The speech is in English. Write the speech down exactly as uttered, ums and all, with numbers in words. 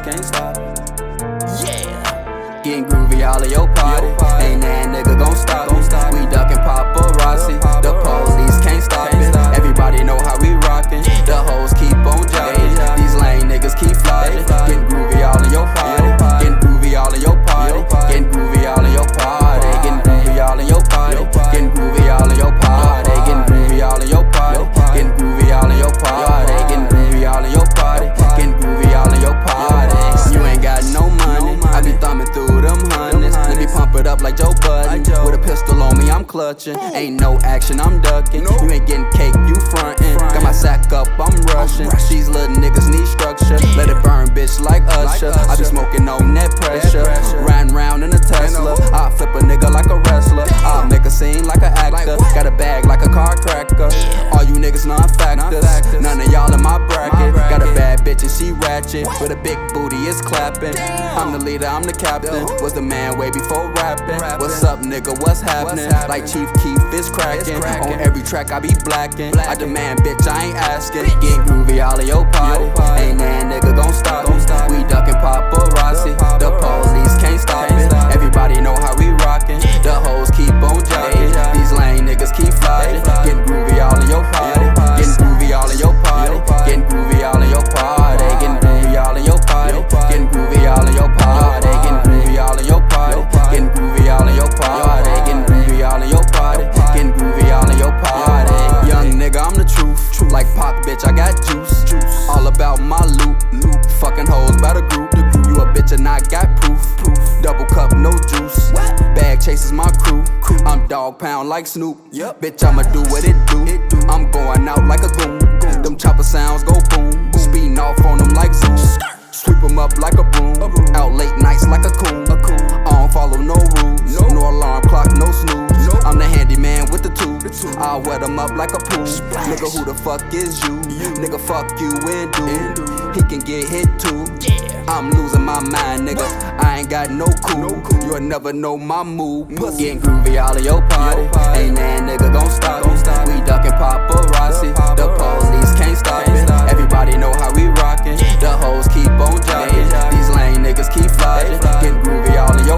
can't stop it. Yeah. Getting groovy all of your party. Ain't that nigga gon' stop it. We duckin' paparazzi. The police can't stop it. Everybody know how we rockin'. The hoes keep on jogging. These lame niggas keep flogging. Getting groovy all of your party. Getting groovy all of your party. Getting groovy all of your party. Getting groovy all of your party. Getting groovy all of your party. Getting groovy all of your party. Getting groovy all of your party. Getting groovy all of your party. Getting groovy all of your party. You ain't got no money. I be thumbing through them hundreds. Let me pump it up like Joe Budden. With a pistol on me, I'm clutching. Ain't no action, I'm ducking. You ain't getting cake, you frontin'. Got my sack up, I'm rushing. These little niggas need structure. Let it burn, bitch, like Usher. I be smoking on that pressure. Riding round in a Tesla. I flip a nigga like a wrestler. I make a scene like an actor. Got a bag like a car cracker. All you niggas non-factors. None of y'all in my bracket. Got a bad bitch and she ratchet. With a big booty, it's clapping. I'm the leader, I'm the captain. Was the man way before rapping. What's up, nigga? What's happening? Like Chief Keef is cracking. On every track I be blacking. I demand, bitch, I ain't asking. Getting groovy all of your party. Ain't that nigga gon' stop it. We duckin' paparazzi. The police can't stop it. Everybody know how we rockin'. The hoes keep on jogging. These lame niggas keep flogging. Getting groovy all of your party. Getting groovy all of your party. Getting groovy all of your party. Getting groovy all of your party. Getting groovy all of your party. Getting groovy all of your party. Getting groovy all of your party. Getting groovy all of your party. Getting groovy all of your party. Young nigga, I'm the truth. Like Pac, bitch, I got juice. All about my loot. Fucking hoes by the group. You a bitch and I got proof. Double cup, no juice. Bag chases my crew. I'm dog pound like Snoop. Bitch, I'ma do what it do. I'm going out like a goon. Them chopper sounds go boom. Speeding off on them like zoom. Sweep them up like a broom. Out late nights like a coon. I don't follow no rules. No alarm clock, no snooze. I'm the handyman with the tools. I'll wet them up like a pool. Nigga, who the fuck is you? Nigga, fuck you and dude. He can get hit too. I'm losing my mind, nigga. I ain't got no cool. You'll never know my move. Getting groovy all of your party. Ain't that nigga gon' stop it. We duckin' paparazzi. The police can't stop it. Everybody know how we rockin'. The hoes keep on jogging. These lame niggas keep flogging. Getting groovy all of your